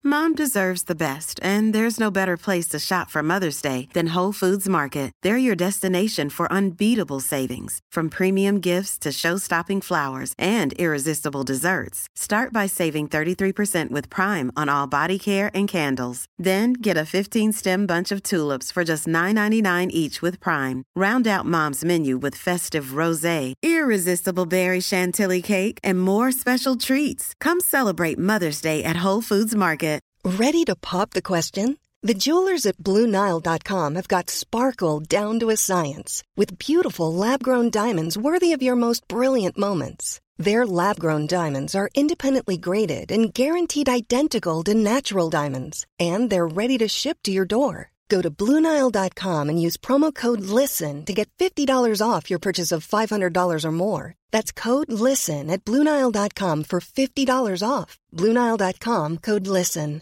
Mom deserves the best, and there's no better place to shop for Mother's Day than Whole Foods Market. They're your destination for unbeatable savings, from premium gifts to show-stopping flowers and irresistible desserts. Start by saving 33% with Prime on all body care and candles. Then get a 15-stem bunch of tulips for just $9.99 each with Prime. Round out Mom's menu with festive rosé, irresistible berry chantilly cake, and more special treats. Come celebrate Mother's Day at Whole Foods Market. Ready to pop the question? The jewelers at BlueNile.com have got sparkle down to a science with beautiful lab-grown diamonds worthy of your most brilliant moments. Their lab-grown diamonds are independently graded and guaranteed identical to natural diamonds, and they're ready to ship to your door. Go to BlueNile.com and use promo code LISTEN to get $50 off your purchase of $500 or more. That's code LISTEN at BlueNile.com for $50 off. BlueNile.com, code LISTEN.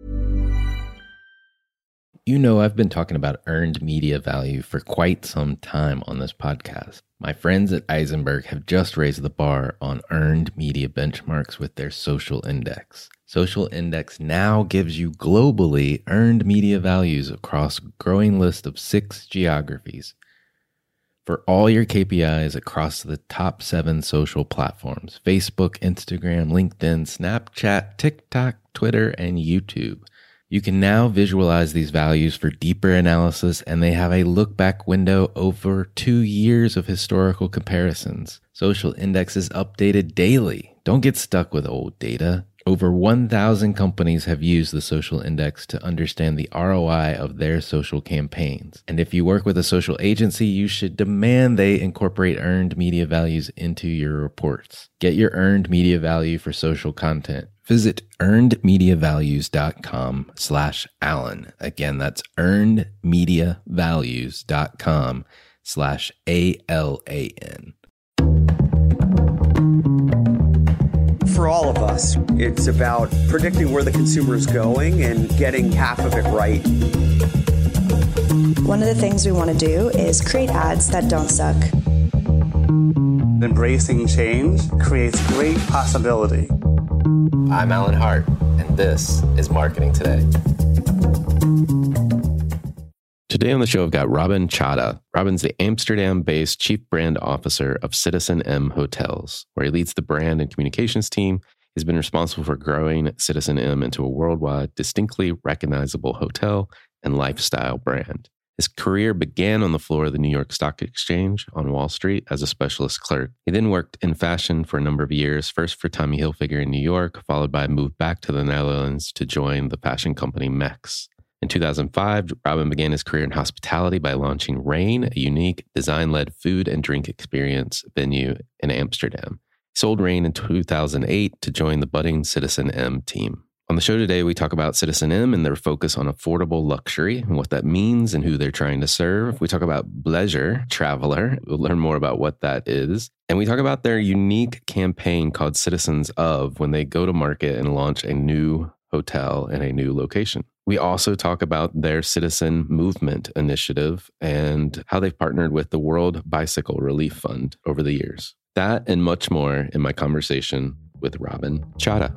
You know, I've been talking about earned media value for quite some time on this podcast. My friends at Eisenberg have just raised the bar on earned media benchmarks with their Social Index. Social Index now gives you globally earned media values across a growing list of 6 geographies for all your KPIs across the top 7 social platforms: Facebook, Instagram, LinkedIn, Snapchat, TikTok, Twitter, and YouTube. You can now visualize these values for deeper analysis, and they have a look-back window over 2 years of historical comparisons. Social Index is updated daily. Don't get stuck with old data. Over 1,000 companies have used the Social Index to understand the ROI of their social campaigns. And if you work with a social agency, you should demand they incorporate earned media values into your reports. Get your earned media value for social content. Visit earnedmediavalues.com/Alan. Again, that's earnedmediavalues.com/ALAN. For all of us, it's about predicting where the consumer is going and getting half of it right. One of the things we want to do is create ads that don't suck. Embracing change creates great possibility. I'm Alan Hart, and this is Marketing Today. Today on the show, I've got Robin Chadha. Robin's the Amsterdam-based Chief Brand Officer of Citizen M Hotels, where he leads the brand and communications team. He's been responsible for growing Citizen M into a worldwide, distinctly recognizable hotel and lifestyle brand. His career began on the floor of the New York Stock Exchange on Wall Street as a specialist clerk. He then worked in fashion for a number of years, first for Tommy Hilfiger in New York, followed by a move back to the Netherlands to join the fashion company Mexx. In 2005, Robin began his career in hospitality by launching Rain, a unique design-led food and drink experience venue in Amsterdam. He sold Rain in 2008 to join the budding Citizen M team. On the show today, we talk about Citizen M and their focus on affordable luxury and what that means and who they're trying to serve. We talk about Bleisure Traveler. We'll learn more about what that is. And we talk about their unique campaign called Citizens of, when they go to market and launch a new hotel in a new location. We also talk about their Citizen Movement initiative and how they've partnered with the World Bicycle Relief Fund over the years. That and much more in my conversation with Robin Chadha.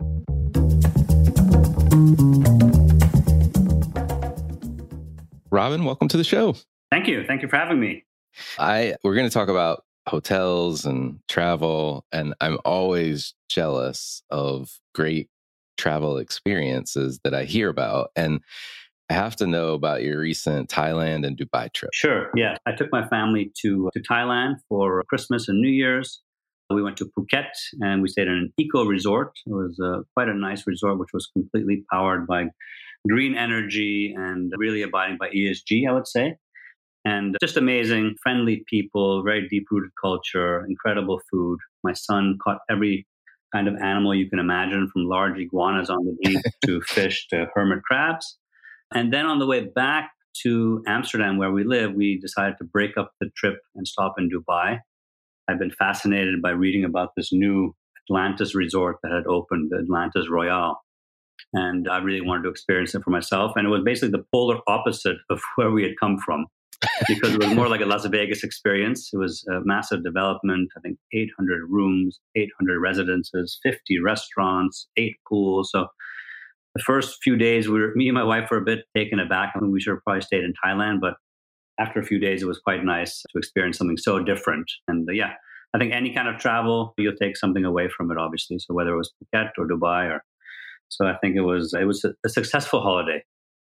Robin, welcome to the show. Thank you. Thank you for having me. We're going to talk about hotels and travel, and I'm always jealous of great travel experiences that I hear about. And I have to know about your recent Thailand and Dubai trip. Sure. Yeah. I took my family to Thailand for Christmas and New Year's. We went to Phuket and we stayed in an eco resort. It was quite a nice resort, which was completely powered by green energy and really abiding by ESG, I would say. And just amazing, friendly people, very deep-rooted culture, incredible food. My son caught every kind of animal you can imagine, from large iguanas on the beach to fish to hermit crabs. And then on the way back to Amsterdam, where we live, we decided to break up the trip and stop in Dubai. I've been fascinated by reading about this new Atlantis resort that had opened, the Atlantis Royale. And I really wanted to experience it for myself. And it was basically the polar opposite of where we had come from, because it was more like a Las Vegas experience. It was a massive development, I think 800 rooms, 800 residences, 50 restaurants, 8 pools. So The first few days, me and my wife were a bit taken aback. I mean, we should have probably stayed in Thailand, but after a few days, it was quite nice to experience something so different. And I think any kind of travel, you'll take something away from it, obviously. So whether it was Phuket or Dubai, so I think it was a successful holiday.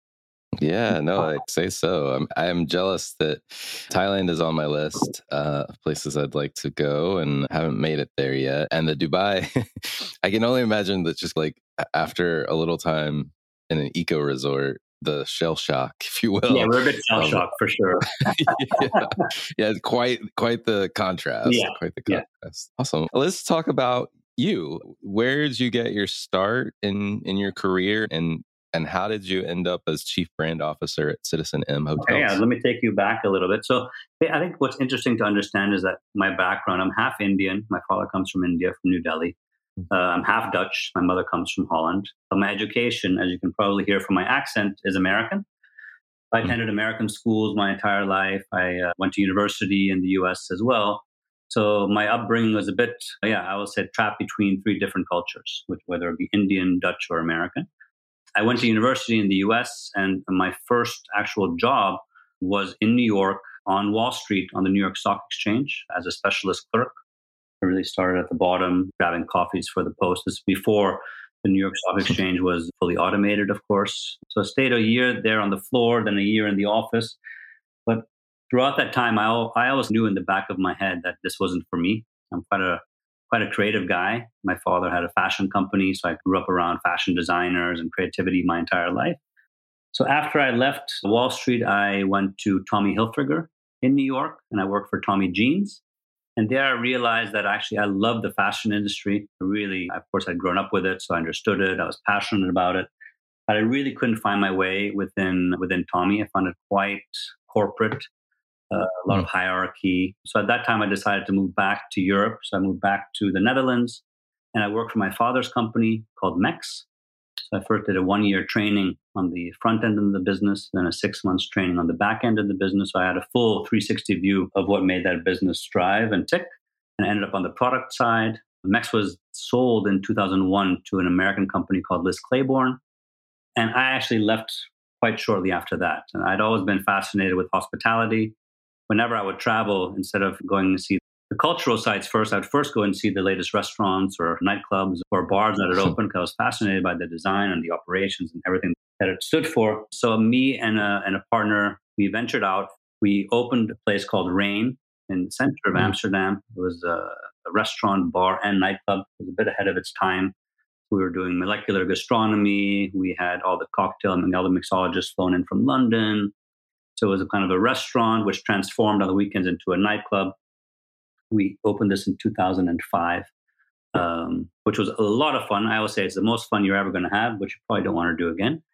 Yeah, no, I'd say so. I'm jealous that Thailand is on my list of places I'd like to go and haven't made it there yet. And the Dubai, I can only imagine that just like after a little time in an eco resort, the shell shock, if you will. Yeah, we're a bit shell shocked for sure. Yeah, it's quite the contrast. Yeah. Quite the contrast. Yeah. Awesome. Let's talk about you. Where did you get your start in your career, and how did you end up as Chief Brand Officer at citizenM Hotels? Okay, let me take you back a little bit. So I think what's interesting to understand is that my background, I'm half Indian. My father comes from India, from New Delhi. I'm half Dutch. My mother comes from Holland. But my education, as you can probably hear from my accent, is American. I attended American schools my entire life. I went to university in the US as well. So my upbringing was a bit, I would say, trapped between three different cultures, whether it be Indian, Dutch, or American. I went to university in the US, and my first actual job was in New York on Wall Street on the New York Stock Exchange as a specialist clerk. I really started at the bottom, grabbing coffees for the Post. This before the New York Stock Exchange was fully automated, of course. So I stayed a year there on the floor, then a year in the office. But throughout that time, I always knew in the back of my head that this wasn't for me. I'm quite a creative guy. My father had a fashion company, so I grew up around fashion designers and creativity my entire life. So after I left Wall Street, I went to Tommy Hilfiger in New York, and I worked for Tommy Jeans. And there I realized that actually I love the fashion industry. Really, of course, I'd grown up with it, so I understood it. I was passionate about it. But I really couldn't find my way within Tommy. I found it quite corporate, a lot of hierarchy. So at that time, I decided to move back to Europe. So I moved back to the Netherlands, and I worked for my father's company called Mex. So I first did a 1-year training on the front end of the business, then a 6 months training on the back end of the business. So I had a full 360 view of what made that business thrive and tick, and I ended up on the product side. Mex was sold in 2001 to an American company called Liz Claiborne. And I actually left quite shortly after that. And I'd always been fascinated with hospitality. Whenever I would travel, instead of going to see the cultural sites first, I'd first go and see the latest restaurants or nightclubs or bars that had opened, because I was fascinated by the design and the operations and everything that it stood for. So me and a partner, we ventured out. We opened a place called Rain in the center of Amsterdam. It was a restaurant, bar, and nightclub. It was a bit ahead of its time. We were doing molecular gastronomy. We had all the cocktail and all the mixologists flown in from London. So it was a kind of a restaurant which transformed on the weekends into a nightclub. We opened this in 2005, which was a lot of fun. I always say it's the most fun you're ever going to have, which you probably don't want to do again.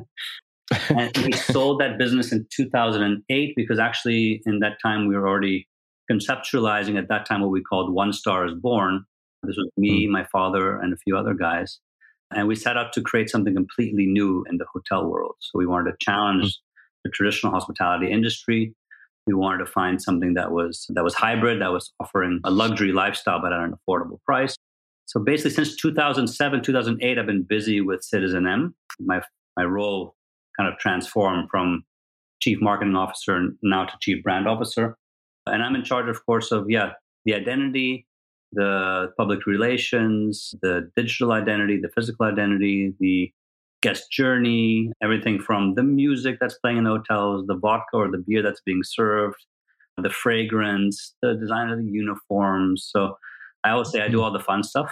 And we sold that business in 2008 because actually in that time we were already conceptualizing at that time what we called One Star is Born. This was me, my father, and a few other guys. And we set out to create something completely new in the hotel world. So we wanted to challenge the traditional hospitality industry. We wanted to find something that was hybrid, that was offering a luxury lifestyle but at an affordable price. So basically, since 2007, 2008, I've been busy with citizenM. My role kind of transformed from chief marketing officer now to chief brand officer. And I'm in charge, of course, of the identity, the public relations, the digital identity, the physical identity, the guest journey, everything from the music that's playing in the hotels, the vodka or the beer that's being served, the fragrance, the design of the uniforms. So I always say I do all the fun stuff.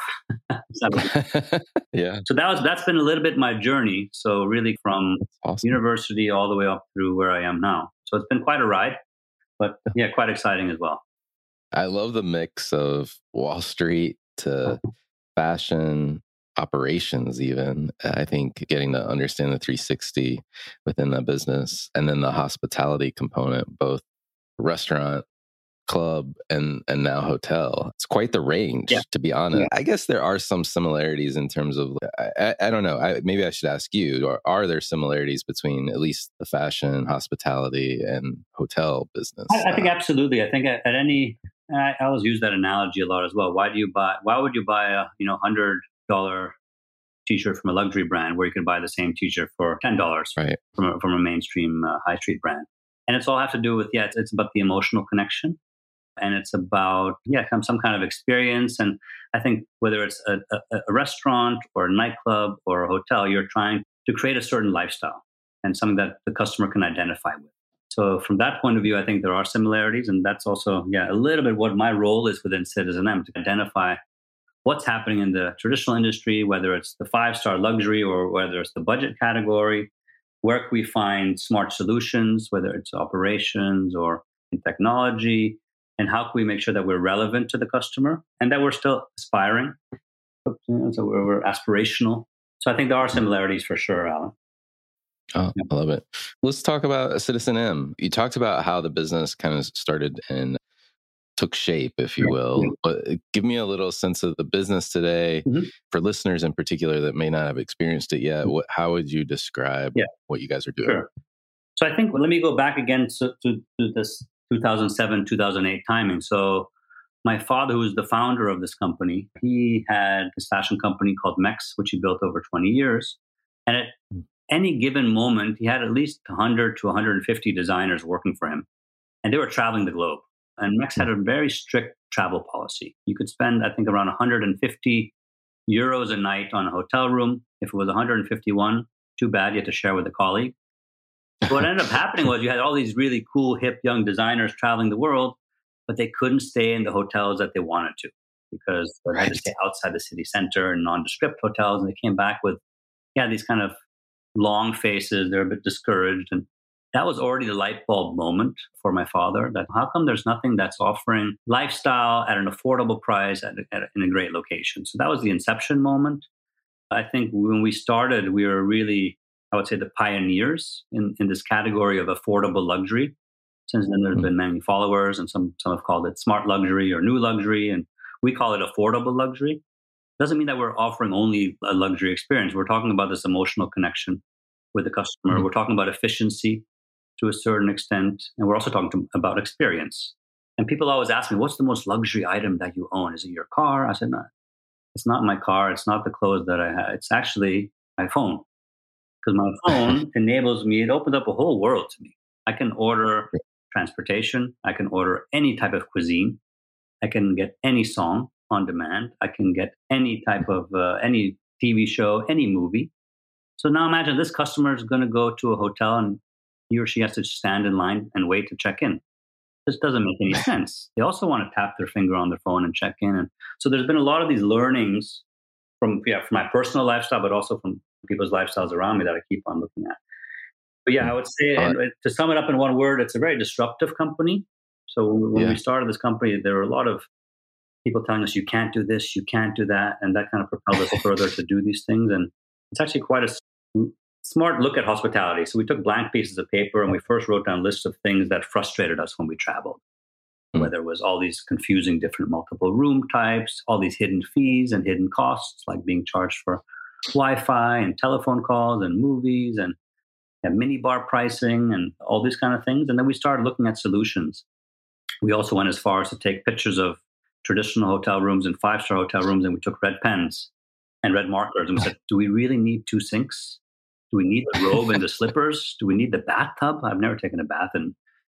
Yeah. So that's been a little bit my journey. So really from university all the way up through where I am now. So it's been quite a ride, but quite exciting as well. I love the mix of Wall Street to fashion, operations even. I think getting to understand the 360 within that business, and then the hospitality component, both restaurant, club, and now hotel. It's quite the range, to be honest. Yeah. I guess there are some similarities in terms of, I don't know, maybe I should ask you, or are there similarities between at least the fashion, hospitality, and hotel business? I think absolutely. I think at any, I always use that analogy a lot as well. Why would you buy a $100 t-shirt from a luxury brand where you could buy the same t-shirt for $10 Right. from a mainstream high street brand. And it's all have to do with, it's about the emotional connection. And it's about, some kind of experience. And I think whether it's a restaurant or a nightclub or a hotel, you're trying to create a certain lifestyle and something that the customer can identify with. So from that point of view, I think there are similarities. And that's also, a little bit what my role is within citizenM, to identify what's happening in the traditional industry, whether it's the 5-star luxury or whether it's the budget category. Where can we find smart solutions, whether it's operations or in technology? And how can we make sure that we're relevant to the customer and that we're still aspiring? So we're aspirational. So I think there are similarities for sure, Alan. Oh, I love it. Let's talk about citizenM. You talked about how the business kind of started and took shape, if you will. But give me a little sense of the business today for listeners in particular that may not have experienced it yet. How would you describe what you guys are doing? Sure. So I think, let me go back again to this 2007, 2008 timing. So my father, who was the founder of this company, he had this fashion company called Mex, which he built over 20 years. And at any given moment, he had at least 100 to 150 designers working for him. And they were traveling the globe. And Mex had a very strict travel policy. You could spend, I think, around 150 euros a night on a hotel room. If it was 151, too bad, you had to share with a colleague. What ended up happening was you had all these really cool, hip, young designers traveling the world, but they couldn't stay in the hotels that they wanted to because they had to stay outside the city center in nondescript hotels. And they came back with, these kind of long faces. They're a bit discouraged. And that was already the light bulb moment for my father, that how come there's nothing that's offering lifestyle at an affordable price in a great location? So that was the inception moment. I think when we started, we were really, I would say, the pioneers in this category of affordable luxury. Since then, there's been many followers, and some have called it smart luxury or new luxury, and we call it affordable luxury. Doesn't mean that we're offering only a luxury experience. We're talking about this emotional connection with the customer. We're talking about efficiency to a certain extent, and we're also talking about experience. And people always ask me, what's the most luxury item that you own? Is it your car? I said, no, it's not my car. It's not the clothes that I have. It's actually my phone. Because my phone enables me, it opens up a whole world to me. I can order transportation. I can order any type of cuisine. I can get any song on demand. I can get any type of, any TV show, any movie. So now imagine this customer is going to go to a hotel and he or she has to stand in line and wait to check in. This doesn't make any sense. They also want to tap their finger on their phone and check in. And so there's been a lot of these learnings from my personal lifestyle, but also from people's lifestyles around me that I keep on looking at. But I would say, to sum it up in one word, it's a very disruptive company. So when we started this company, there were a lot of people telling us, you can't do this, you can't do that. And that kind of propelled us further to do these things. And it's actually quite a smart look at hospitality. So we took blank pieces of paper and we first wrote down lists of things that frustrated us when we traveled. Whether it was all these confusing different multiple room types, all these hidden fees and hidden costs, like being charged for Wi-Fi and telephone calls and movies and minibar pricing and all these kind of things. And then we started looking at solutions. We also went as far as to take pictures of traditional hotel rooms and 5-star hotel rooms, and we took red pens and red markers and we said, do we really need 2 sinks? Do we need the robe and the slippers? Do we need the bathtub? I've never taken a bath in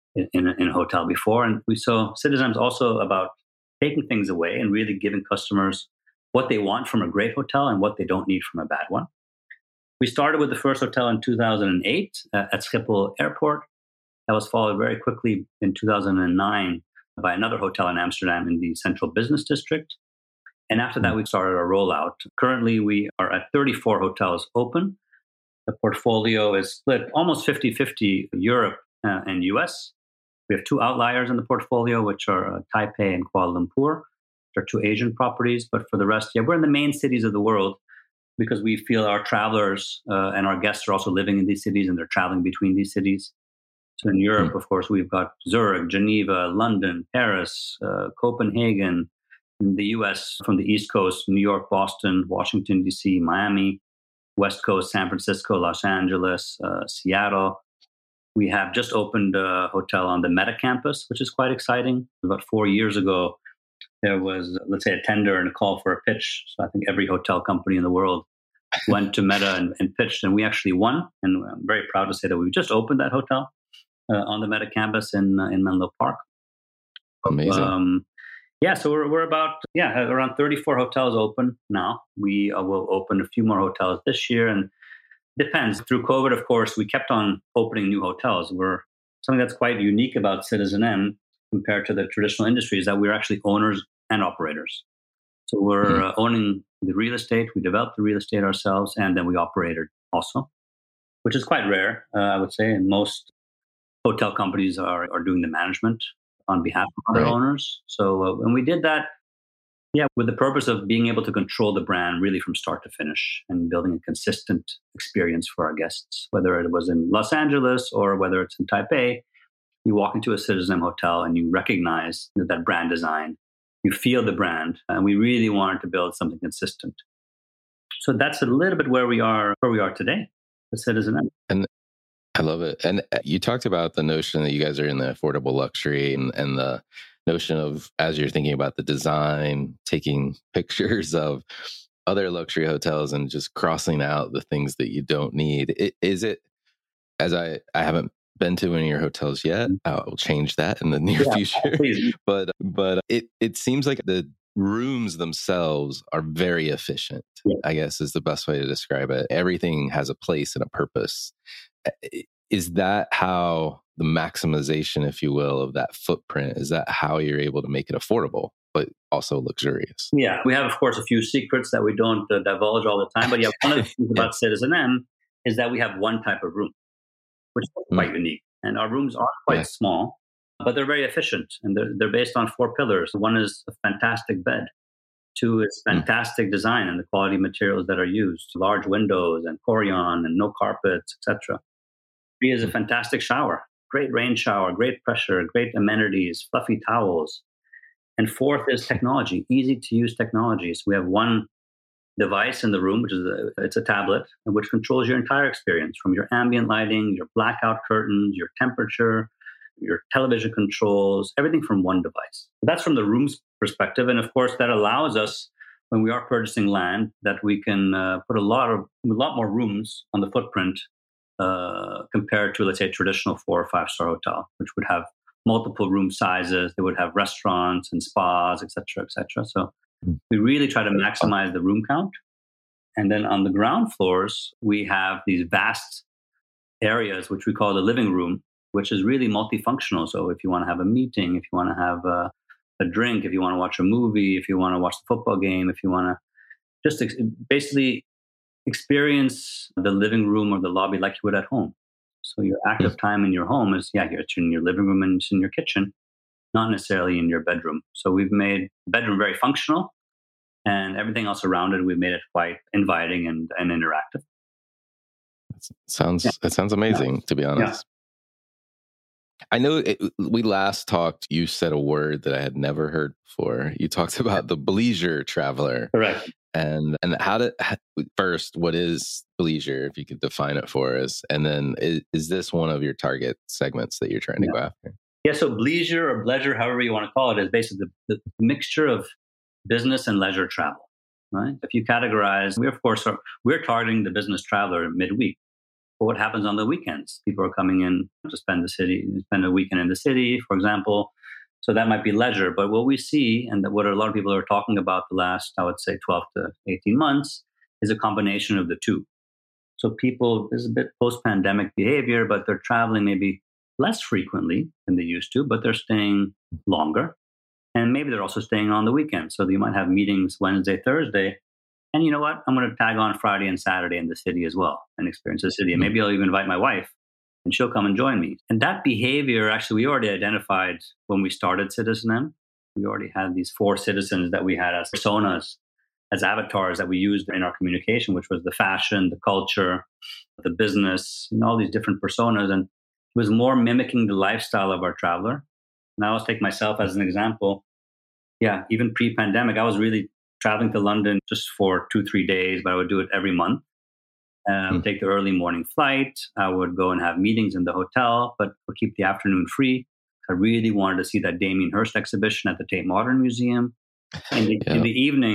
a hotel before. And we saw citizenM is also about taking things away and really giving customers what they want from a great hotel and what they don't need from a bad one. We started with the first hotel in 2008 at Schiphol Airport. That was followed very quickly in 2009 by another hotel in Amsterdam in the Central Business District. And after that, we started our rollout. Currently, we are at 34 hotels open. The portfolio is split almost 50-50 Europe and US. We have 2 outliers in the portfolio, which are Taipei and Kuala Lumpur. There are 2 Asian properties, but for the rest, we're in the main cities of the world because we feel our travelers and our guests are also living in these cities and they're traveling between these cities. So in Europe, of course, we've got Zurich, Geneva, London, Paris, Copenhagen. In the US, from the East Coast, New York, Boston, Washington, D.C., Miami, West Coast, San Francisco, Los Angeles, Seattle. We have just opened a hotel on the Meta campus, which is quite exciting. About 4 years ago, there was, let's say, a tender and a call for a pitch. So I think every hotel company in the world went to Meta and pitched, and we actually won. And I'm very proud to say that we just opened that hotel on the Meta campus in Menlo Park. Amazing. So we're about around 34 hotels open now. We will open a few more hotels this year, and depends. Through COVID, of course, we kept on opening new hotels. Something that's quite unique about citizenM compared to the traditional industry is that we're actually owners and operators. So we're owning the real estate. We develop the real estate ourselves, and then we operate it also, which is quite rare, I would say. And most hotel companies are doing the management on behalf of other owners. So when we did that, with the purpose of being able to control the brand really from start to finish and building a consistent experience for our guests, whether it was in Los Angeles or whether it's in Taipei, you walk into a citizenM hotel and you recognize that brand design, you feel the brand, and we really wanted to build something consistent. So that's a little bit where we are today, the citizenM. And I love it. And you talked about the notion that you guys are in the affordable luxury and the notion of, as you're thinking about the design, taking pictures of other luxury hotels and just crossing out the things that you don't need. Is it, as I haven't been to any of your hotels yet, I'll change that in the near future. But it seems like the rooms themselves are very efficient, I guess is the best way to describe it. Everything has a place and a purpose. Is that how the maximization, if you will, of that footprint, is that how you're able to make it affordable, but also luxurious? Yeah, we have, of course, a few secrets that we don't divulge all the time. But one of the things about citizenM is that we have one type of room, which is quite unique. And our rooms are quite small, but they're very efficient. And they're based on 4 pillars. One is a fantastic bed. 2 is fantastic design and the quality materials that are used. Large windows and Corian and no carpets, etc. 3 is a fantastic shower. Great rain shower, great pressure, great amenities, fluffy towels. And 4th is technology, easy to use technology. So we have one device in the room, which is it's a tablet, which controls your entire experience, from your ambient lighting, your blackout curtains, your temperature, your television controls, everything from one device. That's from the room's perspective. And of course, that allows us, when we are purchasing land, that we can put a lot more rooms on the footprint compared to, let's say, a traditional 4 or 5-star hotel, which would have multiple room sizes. They would have restaurants and spas, et cetera, et cetera. So we really try to maximize the room count. And then on the ground floors, we have these vast areas, which we call the living room, which is really multifunctional. So if you want to have a meeting, if you want to have a drink, if you want to watch a movie, if you want to watch the football game, if you want to just basically experience the living room or the lobby like you would at home. So your active time in your home is, it's in your living room and it's in your kitchen, not necessarily in your bedroom. So we've made the bedroom very functional, and everything else around it, we've made it quite inviting and interactive. It sounds amazing, to be honest. I know we last talked, you said a word that I had never heard before. You talked about the bleisure traveler. Correct. And first, what is bleisure, if you could define it for us? And then is this one of your target segments that you're trying to go after? Yeah, so bleisure or bleisure, however you want to call it, is basically the mixture of business and leisure travel, right? If you categorize, we're targeting the business traveler midweek. But what happens on the weekends? People are coming in to spend a weekend in the city, for example. So that might be leisure. But what we see, and what a lot of people are talking about the last, I would say, 12 to 18 months, is a combination of the two. So people, there's a bit post-pandemic behavior, but they're traveling maybe less frequently than they used to, but they're staying longer. And maybe they're also staying on the weekend. So you might have meetings Wednesday, Thursday. And you know what? I'm going to tag on Friday and Saturday in the city as well and experience the city. And maybe I'll even invite my wife and she'll come and join me. And that behavior, actually, we already identified when we started citizenM. We already had these 4 citizens that we had as personas, as avatars that we used in our communication, which was the fashion, the culture, the business, all these different personas. And it was more mimicking the lifestyle of our traveler. Now I'll take myself as an example. Yeah, even pre-pandemic, I was really traveling to London just for 2-3 days, but I would do it every month. Take the early morning flight. I would go and have meetings in the hotel, but would keep the afternoon free. I really wanted to see that Damien Hirst exhibition at the Tate Modern Museum. In the evening,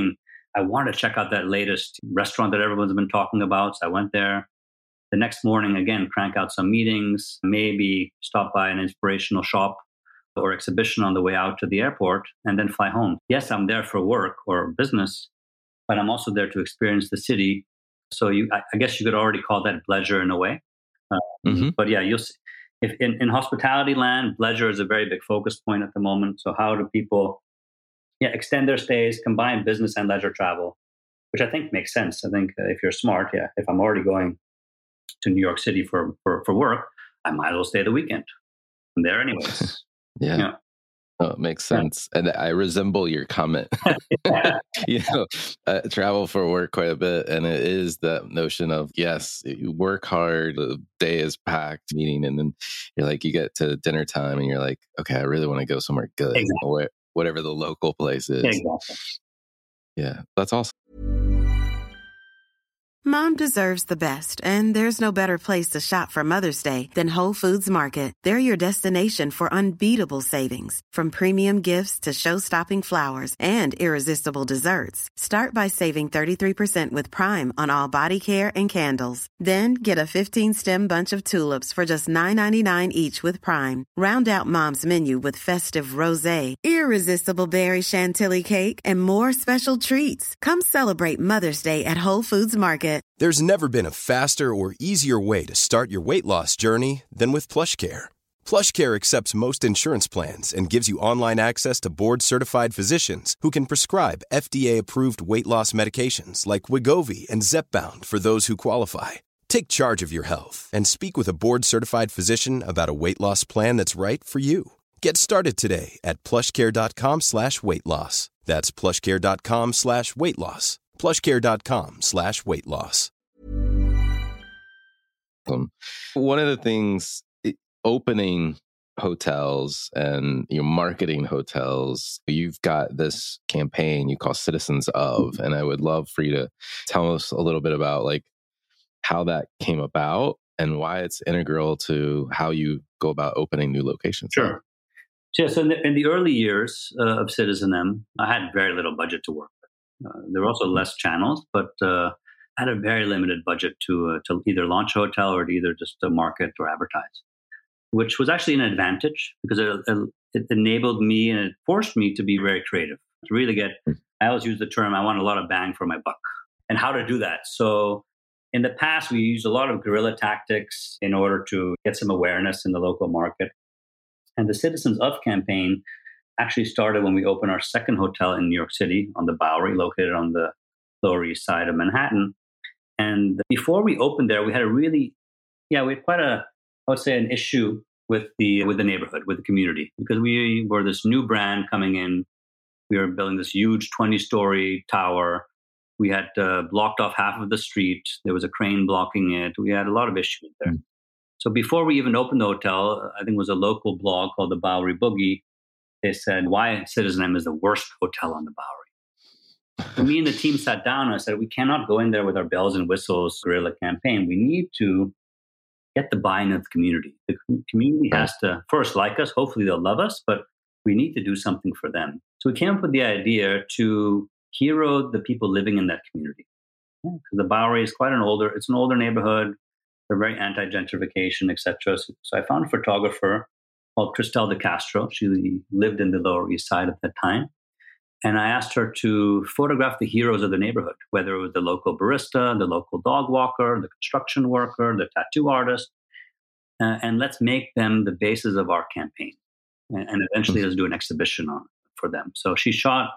I wanted to check out that latest restaurant that everyone's been talking about. So I went there. The next morning, again, crank out some meetings, maybe stop by an inspirational shop or exhibition on the way out to the airport, and then fly home. Yes, I'm there for work or business, but I'm also there to experience the city. So I guess you could already call that pleasure in a way. But yeah, you'll see. If in hospitality land, leisure is a very big focus point at the moment. So how do people extend their stays, combine business and leisure travel, which I think makes sense. I think if you're smart, if I'm already going to New York City for work, I might as well stay the weekend. I'm there anyways. Yeah. Oh, it makes sense. And I resemble your comment. Travel for work quite a bit. And it is that notion of, yes, you work hard, the day is packed, meeting, and then you're like, you get to dinner time and you're like, okay, I really want to go somewhere good, or whatever the local place is. Exactly. Yeah, that's awesome. Mom deserves the best, and there's no better place to shop for Mother's Day than Whole Foods Market. They're your destination for unbeatable savings, from premium gifts to show-stopping flowers and irresistible desserts. Start by saving 33% with Prime on all body care and candles. Then get a 15-stem bunch of tulips for just $9.99 each with Prime. Round out Mom's menu with festive rosé, irresistible berry chantilly cake, and more special treats. Come celebrate Mother's Day at Whole Foods Market. There's never been a faster or easier way to start your weight loss journey than with PlushCare. PlushCare accepts most insurance plans and gives you online access to board-certified physicians who can prescribe FDA-approved weight loss medications like Wegovy and Zepbound for those who qualify. Take charge of your health and speak with a board-certified physician about a weight loss plan that's right for you. Get started today at plushcare.com/weight loss. That's plushcare.com/weight loss. plushcare.com/weight loss. One of the things, opening hotels and marketing hotels, you've got this campaign you call Citizens of, and I would love for you to tell us a little bit about how that came about and why it's integral to how you go about opening new locations. Sure. So in the early years of Citizen M, I had very little budget to work. There were also less channels, but I had a very limited budget to either launch a hotel or to either just market or advertise, which was actually an advantage because it enabled me and it forced me to be very creative, to really get, I always use the term, I want a lot of bang for my buck, and how to do that. So in the past, we used a lot of guerrilla tactics in order to get some awareness in the local market. And the Citizens of campaign actually started when we opened our second hotel in New York City on the Bowery, located on the Lower East Side of Manhattan. And before we opened there, we had quite an issue with the neighborhood, with the community, because we were this new brand coming in. We were building this huge 20-story tower. We had blocked off half of the street. There was a crane blocking it. We had a lot of issues there. So before we even opened the hotel, I think it was a local blog called the Bowery Boogie. They said, why Citizen M is the worst hotel on the Bowery. So me and the team sat down and I said, we cannot go in there with our bells and whistles guerrilla campaign. We need to get the buy-in of the community. The community has to first like us. Hopefully they'll love us, but we need to do something for them. So we came up with the idea to hero the people living in that community. Because the Bowery is an older neighborhood. They're very anti-gentrification, etc. So I found a photographer called Cristel de Castro. She lived in the Lower East Side at that time. And I asked her to photograph the heroes of the neighborhood, whether it was the local barista, the local dog walker, the construction worker, the tattoo artist. And let's make them the basis of our campaign. And eventually let's do an exhibition for them. So she shot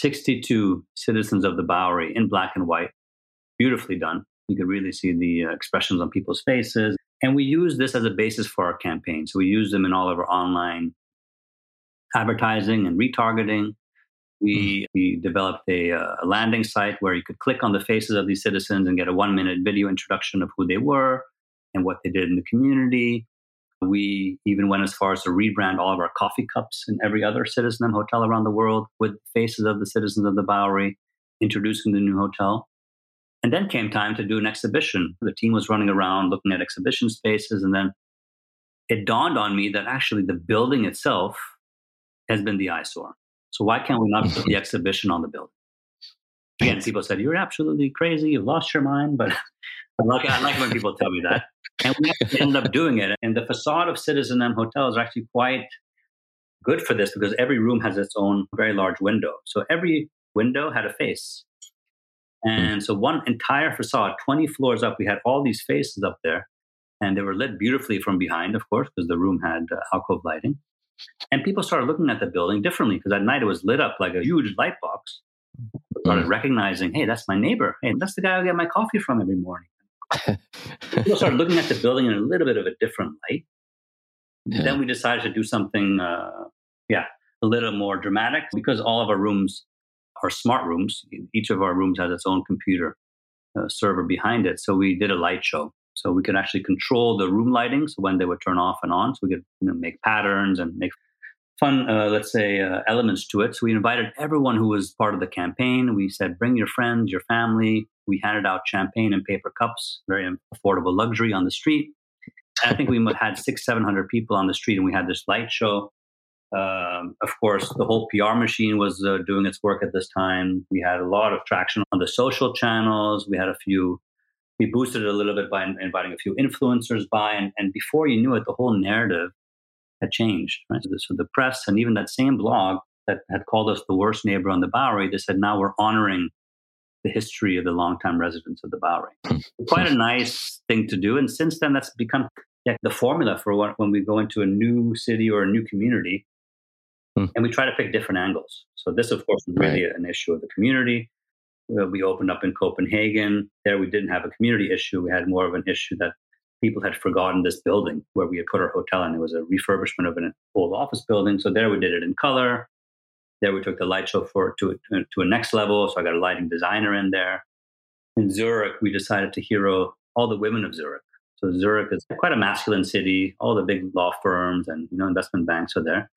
62 citizens of the Bowery in black and white, beautifully done. You could really see the expressions on people's faces. And we use this as a basis for our campaign. So we use them in all of our online advertising and retargeting. We developed a landing site where you could click on the faces of these citizens and get a 1-minute video introduction of who they were and what they did in the community. We even went as far as to rebrand all of our coffee cups in every other Citizen M hotel around the world with faces of the citizens of the Bowery, introducing the new hotel. And then came time to do an exhibition. The team was running around looking at exhibition spaces. And then it dawned on me that actually the building itself has been the eyesore. So why can't we not put the exhibition on the building? Again, people said, "You're absolutely crazy. You've lost your mind." But I like when people tell me that. And we actually ended up doing it. And the facade of Citizen M Hotel is actually quite good for this because every room has its own very large window. So every window had a face. And so one entire facade, 20 floors up, we had all these faces up there. And they were lit beautifully from behind, of course, because the room had alcove lighting. And people started looking at the building differently because at night it was lit up like a huge light box. Started recognizing, hey, that's my neighbor. Hey, that's the guy I get my coffee from every morning. People started looking at the building in a little bit of a different light. Yeah. Then we decided to do something, a little more dramatic because all of our rooms are smart rooms. Each of our rooms has its own computer server behind it. So we did a light show. So we could actually control the room lighting, so when they would turn off and on. So we could make patterns and make fun, elements to it. So we invited everyone who was part of the campaign. We said, bring your friends, your family. We handed out champagne in paper cups, very affordable luxury on the street. And I think we had 600-700 people on the street, and we had this light show. Of course, the whole PR machine was doing its work at this time. We had a lot of traction on the social channels. We boosted it a little bit by inviting a few influencers by. And before you knew it, the whole narrative had changed. Right? So the press and even that same blog that had called us the worst neighbor on the Bowery, they said, now we're honoring the history of the longtime residents of the Bowery. Quite a nice thing to do. And since then, that's become the formula for when we go into a new city or a new community. And we try to pick different angles. So this, of course, is really an issue of the community. We opened up in Copenhagen. There we didn't have a community issue. We had more of an issue that people had forgotten this building where we had put our hotel in. It was a refurbishment of an old office building. So there we did it in color. There we took the light show to a next level. So I got a lighting designer in there. In Zurich, we decided to hero all the women of Zurich. So Zurich is quite a masculine city. All the big law firms and investment banks are there.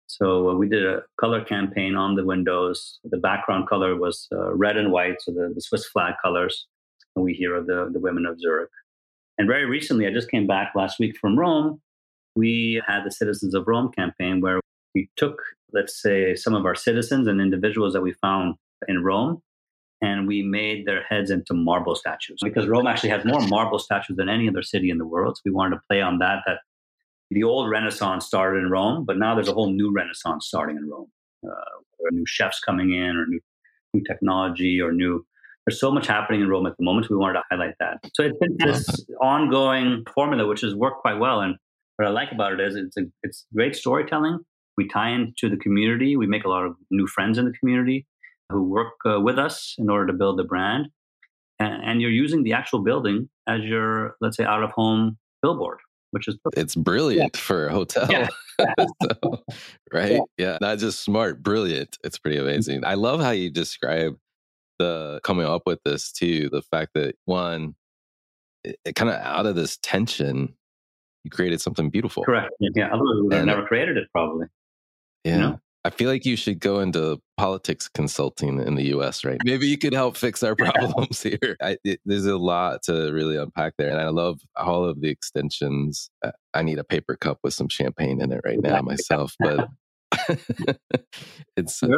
So we did a color campaign on the windows. The background color was red and white, so the Swiss flag colors. And we hero the women of Zurich. And very recently, I just came back last week from Rome. We had the Citizens of Rome campaign where we took, let's say, some of our citizens and individuals that we found in Rome, and we made their heads into marble statues. Because Rome actually has more marble statues than any other city in the world. So we wanted to play on that the old Renaissance started in Rome, but now there's a whole new Renaissance starting in Rome. There are new chefs coming in, or new technology, or there's so much happening in Rome at the moment. We wanted to highlight that. So it's been this ongoing formula, which has worked quite well. And what I like about it is it's great storytelling. We tie into the community. We make a lot of new friends in the community who work with us in order to build the brand. And you're using the actual building as your, let's say, out-of-home billboard. Which is perfect. It's brilliant for a hotel. Yeah. So, right? Yeah. Not just smart, brilliant. It's pretty amazing. I love how you describe the coming up with this too. The fact that one, it kind of out of this tension, you created something beautiful. Correct. Yeah. Otherwise we would have never created it probably. Yeah. I feel like you should go into politics consulting in the US, right? Maybe you could help fix our problems here. There's a lot to really unpack there. And I love all of the extensions. I need a paper cup with some champagne in it right now myself, but it's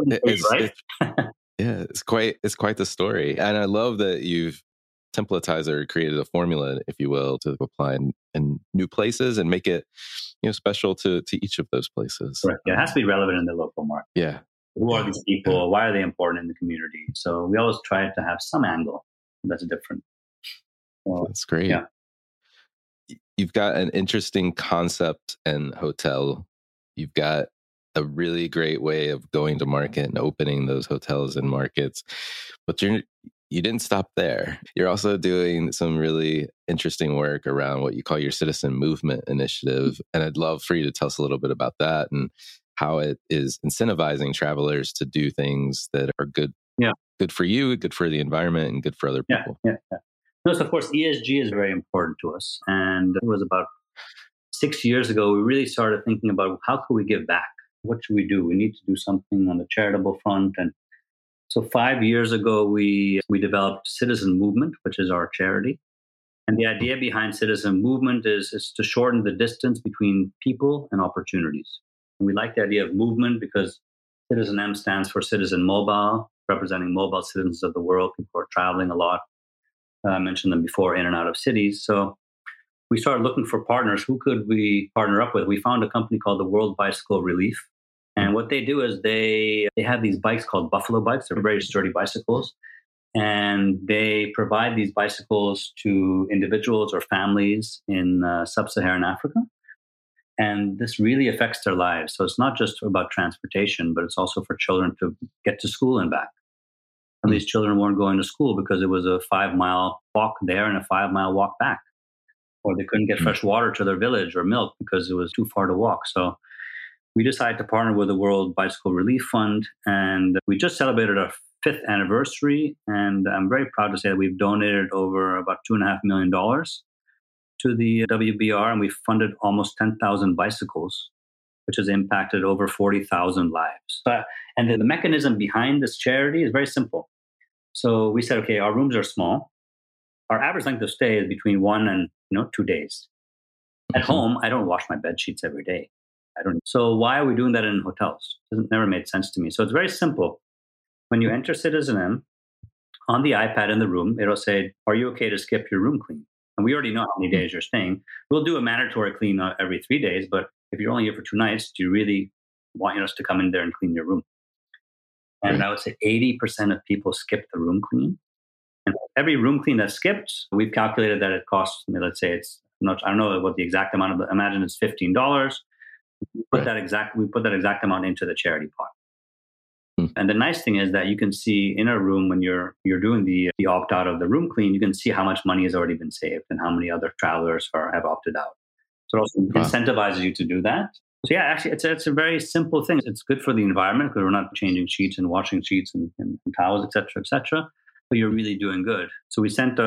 quite the story. And I love that you've templatized created a formula, if you will, to apply in new places and make it special to each of those places. Right. Yeah, it has to be relevant in the local market. Yeah. Who are these people? Why are they important in the community? So we always try to have some angle that's different. So, that's great. Yeah. You've got an interesting concept and hotel. You've got a really great way of going to market and opening those hotels and markets. But you didn't stop there. You're also doing some really interesting work around what you call your Citizen Movement Initiative. And I'd love for you to tell us a little bit about that and how it is incentivizing travelers to do things that are good, good for you, good for the environment, and good for other people. Yeah. No, so of course, ESG is very important to us. And it was about 6 years ago, we really started thinking about how could we give back? What should we do? We need to do something on the charitable front. And so 5 years ago, we developed Citizen Movement, which is our charity. And the idea behind Citizen Movement is to shorten the distance between people and opportunities. And we like the idea of movement because Citizen M stands for Citizen Mobile, representing mobile citizens of the world. People are traveling a lot. I mentioned them before, in and out of cities. So we started looking for partners. Who could we partner up with? We found a company called the World Bicycle Relief. And what they do is they have these bikes called Buffalo bikes. They're very sturdy bicycles. And they provide these bicycles to individuals or families in sub-Saharan Africa. And this really affects their lives. So it's not just about transportation, but it's also for children to get to school and back. And these children weren't going to school because it was a 5-mile walk there and a 5-mile walk back. Or they couldn't get fresh water to their village or milk because it was too far to walk. So we decided to partner with the World Bicycle Relief Fund. And we just celebrated our 5th anniversary. And I'm very proud to say that we've donated over about $2.5 million to the WBR. And we've funded almost 10,000 bicycles, which has impacted over 40,000 lives. And the mechanism behind this charity is very simple. So we said, okay, our rooms are small. Our average length of stay is between 1 and 2 days. At home, I don't wash my bed sheets every day. So why are we doing that in hotels? It never made sense to me. So it's very simple. When you enter citizenM, on the iPad in the room, it'll say, are you okay to skip your room clean? And we already know how many days you're staying. We'll do a mandatory clean every 3 days, but if you're only here for 2 nights, do you really want us to come in there and clean your room? And I would say 80% of people skip the room clean. And every room clean that's skipped, we've calculated that it costs, let's say I don't know what the exact amount, but imagine it's $15. We put that exact amount into the charity pot. And the nice thing is that you can see in a room when you're doing the opt out of the room clean, you can see how much money has already been saved and how many other travelers have opted out. So it also incentivizes you to do that. So yeah, actually, it's a very simple thing. It's good for the environment because we're not changing sheets and washing sheets and towels, et cetera, but you're really doing good. So we sent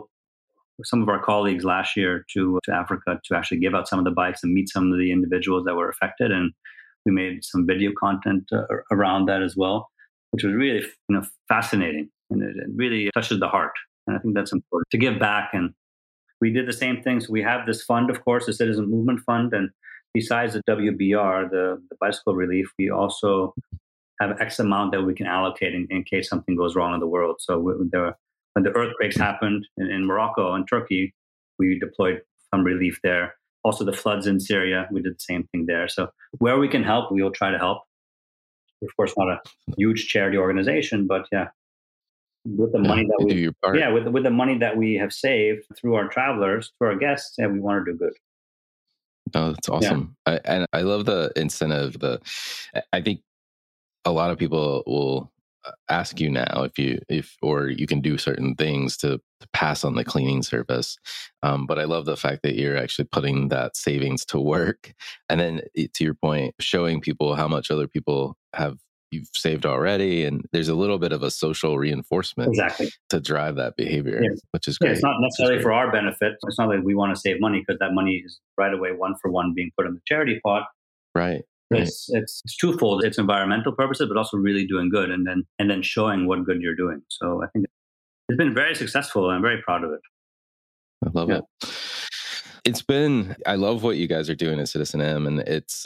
some of our colleagues last year to Africa to actually give out some of the bikes and meet some of the individuals that were affected. And we made some video content around that as well, which was really fascinating. And it really touches the heart. And I think that's important to give back. And we did the same thing. So we have this fund, of course, the Citizen Movement Fund. And besides the WBR, the bicycle relief, we also have X amount that we can allocate in case something goes wrong in the world. So when the earthquakes happened in Morocco and Turkey, we deployed some relief there. Also the floods in Syria, we did the same thing there. So where we can help, we will try to help. We're, of course, not a huge charity organization, but with the money that with the money that we have saved through our travelers, through our guests, we want to do good. Oh, that's awesome. Yeah. I love the incentive. I think a lot of people will ask you now or you can do certain things to pass on the cleaning service. But I love the fact that you're actually putting that savings to work. And then to your point, showing people how much other people you've saved already. And there's a little bit of a social reinforcement to drive that behavior, which is great. It's not necessarily for our benefit. It's not like we want to save money because that money is right away 1-for-1 being put in the charity pot. Right. It's twofold. It's environmental purposes, but also really doing good and then showing what good you're doing. So I think it's been very successful and I'm very proud of it. I love it. I love what you guys are doing at citizenM, and it's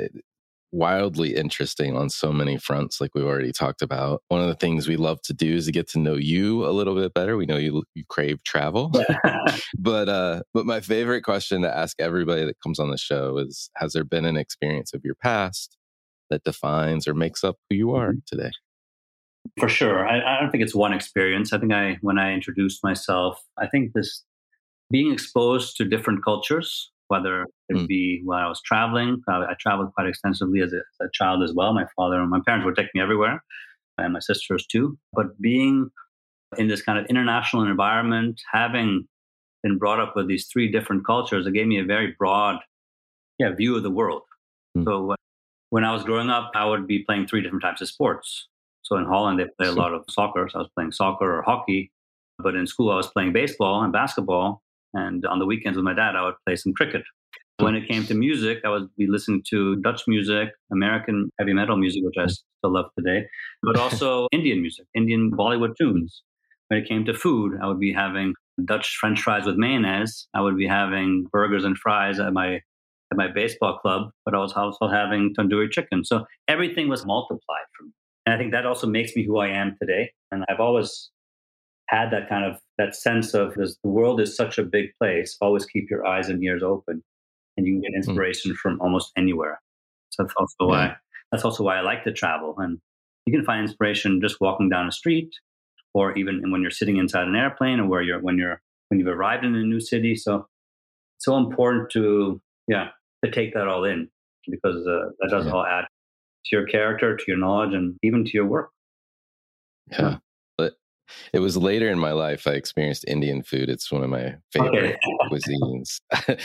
wildly interesting on so many fronts, like we've already talked about. One of the things we love to do is to get to know you a little bit better. We know you crave travel. But my favorite question to ask everybody that comes on the show is, has there been an experience of your past that defines or makes up who you are today? For sure. I don't think it's one experience. I think when I introduced myself, I think this being exposed to different cultures, whether it be when I was traveling. I traveled quite extensively as a child as well. My father and my parents would take me everywhere, and my sisters too. But being in this kind of international environment, having been brought up with these 3 different cultures, it gave me a very broad view of the world. So when I was growing up, I would be playing 3 different types of sports. So in Holland, they play a lot of soccer. So I was playing soccer or hockey. But in school, I was playing baseball and basketball. And on the weekends with my dad, I would play some cricket. When it came to music, I would be listening to Dutch music, American heavy metal music, which I still love today, but also Indian music, Indian Bollywood tunes. When it came to food, I would be having Dutch French fries with mayonnaise. I would be having burgers and fries at my baseball club, but I was also having tandoori chicken. So everything was multiplied for me. And I think that also makes me who I am today. And I've always had that kind of that sense of the world is such a big place. Always keep your eyes and ears open, and you can get inspiration from almost anywhere. So that's also why I like to travel. And you can find inspiration just walking down a street, or even when you're sitting inside an airplane, or when you've arrived in a new city. So it's so important to take that all in, because that does all add to your character, to your knowledge, and even to your work. Yeah. But it was later in my life I experienced Indian food. It's one of my favorite cuisines.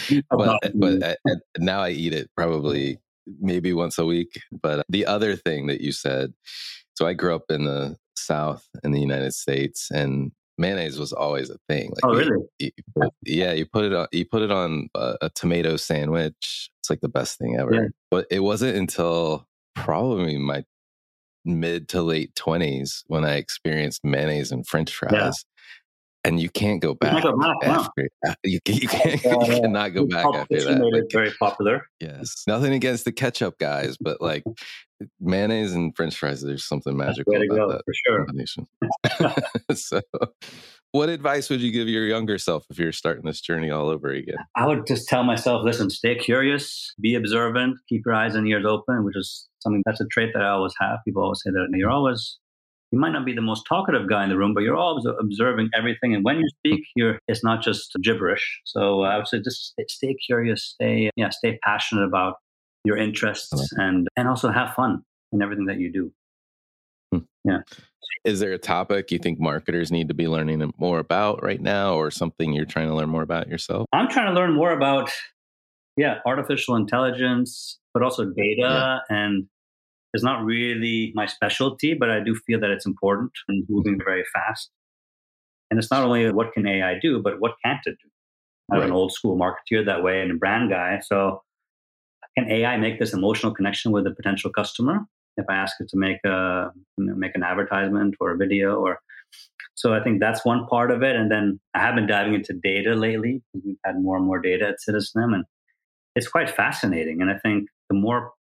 but now I eat it probably maybe once a week. But the other thing that you said, so I grew up in the South in the United States, and mayonnaise was always a thing. Like really? You put it on a tomato sandwich. It's like the best thing ever. Yeah. But it wasn't until probably my mid to late 20s when I experienced mayonnaise and French fries. Yeah. And you can't go back. You cannot go back after that. Made it very popular. Yes. Nothing against the ketchup guys, but like mayonnaise and French fries, there's something magical about that for sure. combination. So, what advice would you give your younger self if you're starting this journey all over again? I would just tell myself, listen, stay curious, be observant, keep your eyes and ears open, which is something that's a trait that I always have. People always say that you might not be the most talkative guy in the room, but you're always observing everything. And when you speak, it's not just gibberish. So I would say just stay curious, stay passionate about your interests, and also have fun in everything that you do. Yeah. Is there a topic you think marketers need to be learning more about right now, or something you're trying to learn more about yourself? I'm trying to learn more about, artificial intelligence, but also data. And it's not really my specialty, but I do feel that it's important and moving very fast. And it's not only what can AI do, but what can't it do? I'm an old school marketeer that way and a brand guy. So can AI make this emotional connection with a potential customer? If I ask it to make an advertisement or a video, so I think that's one part of it. And then I have been diving into data lately, because we've had more and more data at citizenM, and it's quite fascinating. And I think the more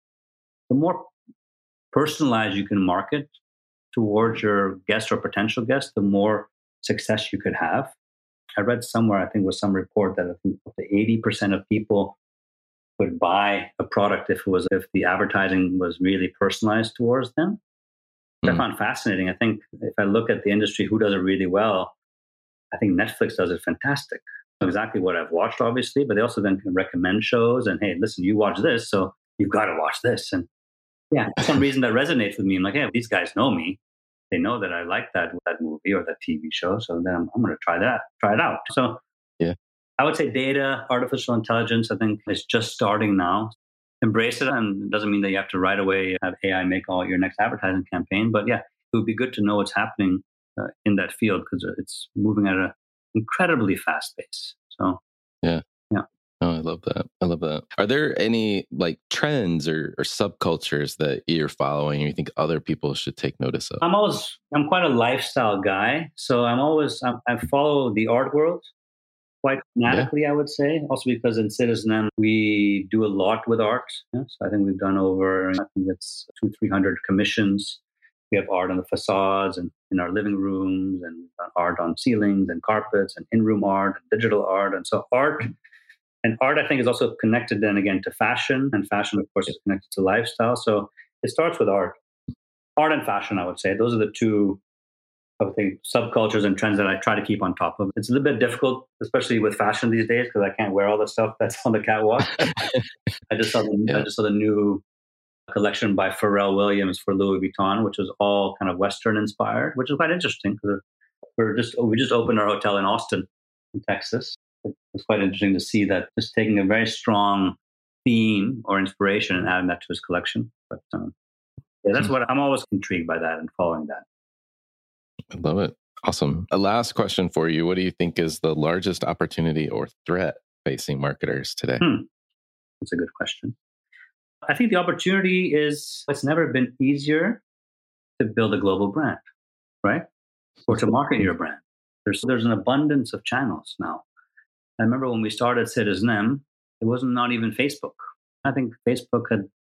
personalized you can market towards your guest or potential guest, the more success you could have. I read somewhere, I think it was some report, that I think up to 80% of people would buy a product if the advertising was really personalized towards them. I found fascinating. I think if I look at the industry, who does it really well, I think Netflix does it fantastic. Exactly what I've watched, obviously, but they also then can recommend shows and, hey, listen, you watch this, so you've got to watch this. And for some reason that resonates with me. I'm like, hey, these guys know me. They know that I like that movie or that TV show. So then I'm going to try it out. So I would say data, artificial intelligence, I think is just starting now. Embrace it. And it doesn't mean that you have to right away have AI make all your next advertising campaign. But it would be good to know what's happening in that field, because it's moving at an incredibly fast pace. So, Oh, I love that. Are there any like trends or subcultures that you're following or you think other people should take notice of? I'm quite a lifestyle guy. So I follow the art world quite fanatically, I would say. Also because in citizenM, we do a lot with art. So I think we've done over, 200-300 commissions. We have art on the facades and in our living rooms, and we've done art on ceilings and carpets and in-room art and digital art. And so art, I think, is also connected then again to fashion. And fashion, of course, is connected to lifestyle. So it starts with art. Art and fashion, I would say. Those are the two, I would think, subcultures and trends that I try to keep on top of. It's a little bit difficult, especially with fashion these days, because I can't wear all the stuff that's on the catwalk. I just saw the new collection by Pharrell Williams for Louis Vuitton, which was all kind of Western inspired, which is quite interesting, because we just opened our hotel in Austin, in Texas. It's quite interesting to see that, just taking a very strong theme or inspiration and adding that to his collection. But that's what I'm always intrigued by, that and following that. I love it. Awesome. A last question for you. What do you think is the largest opportunity or threat facing marketers today? That's a good question. I think the opportunity is, it's never been easier to build a global brand, right? Or to market your brand. There's an abundance of channels now. I remember when we started citizenM, it wasn't not even Facebook. I think Facebook had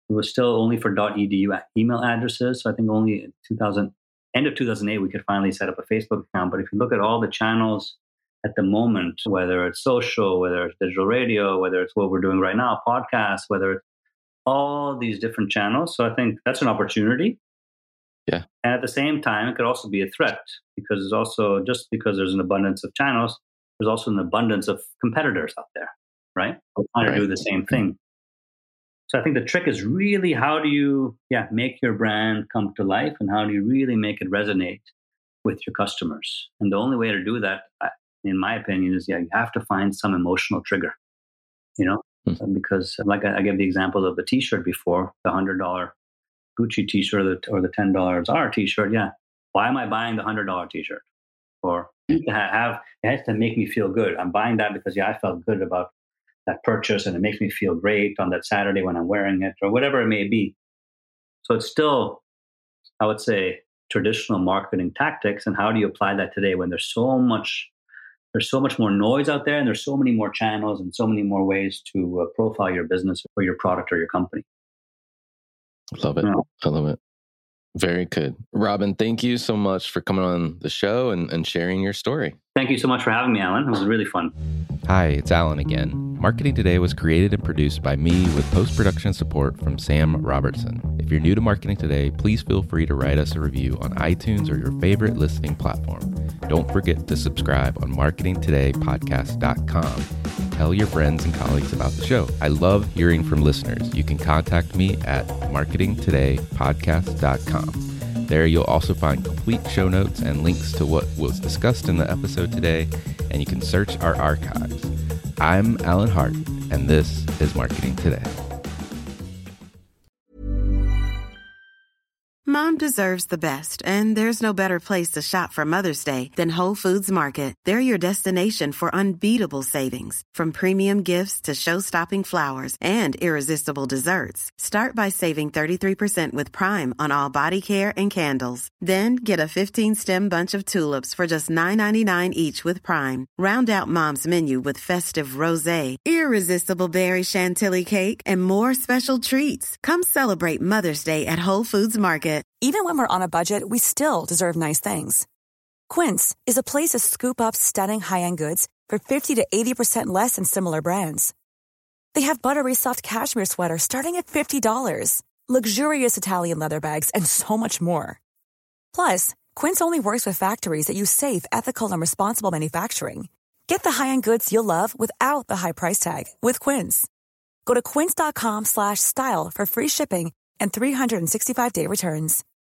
It was still only for .edu email addresses. So I think only in end of 2008, we could finally set up a Facebook account. But if you look at all the channels at the moment, whether it's social, whether it's digital radio, whether it's what we're doing right now, podcasts, whether it's all these different channels. So I think that's an opportunity. Yeah. And at the same time, it could also be a threat because it's also, just because there's an abundance of channels, there's also an abundance of competitors out there, right? We're trying to do the same thing. So I think the trick is really, how do you make your brand come to life, and how do you really make it resonate with your customers? And the only way to do that, in my opinion, is you have to find some emotional trigger, because like I gave the example of the T-shirt before, the $100 Gucci T-shirt or the $10 Zara T-shirt. Yeah, why am I buying the $100 T-shirt? Or it has to make me feel good. I'm buying that because I felt good about that purchase, and it makes me feel great on that Saturday when I'm wearing it, or whatever it may be. So it's still, I would say, traditional marketing tactics. And how do you apply that today when there's so much more noise out there, and there's so many more channels and so many more ways to profile your business or your product or your company? Love it. I love it. Very good. Robin, thank you so much for coming on the show and sharing your story. Thank you so much for having me, Alan. It was really fun. Hi, it's Alan again. Marketing Today was created and produced by me with post-production support from Sam Robertson. If you're new to Marketing Today, please feel free to write us a review on iTunes or your favorite listening platform. Don't forget to subscribe on marketingtodaypodcast.com. Tell your friends and colleagues about the show. I love hearing from listeners. You can contact me at marketingtodaypodcast.com. There you'll also find complete show notes and links to what was discussed in the episode today, and you can search our archives. I'm Alan Hart, and this is Marketing Today. Mom deserves the best, and there's no better place to shop for Mother's Day than Whole Foods Market. They're your destination for unbeatable savings, from premium gifts to show-stopping flowers and irresistible desserts. Start by saving 33% with Prime on all body care and candles. Then get a 15-stem bunch of tulips for just $9.99 each with Prime. Round out Mom's menu with festive rosé, irresistible berry chantilly cake, and more special treats. Come celebrate Mother's Day at Whole Foods Market. Even when we're on a budget, we still deserve nice things. Quince is a place to scoop up stunning high-end goods for 50 to 80% less than similar brands. They have buttery soft cashmere sweaters starting at $50, luxurious Italian leather bags, and so much more. Plus, Quince only works with factories that use safe, ethical, and responsible manufacturing. Get the high-end goods you'll love without the high price tag with Quince. Go to quince.com/style for free shipping and 365-day returns.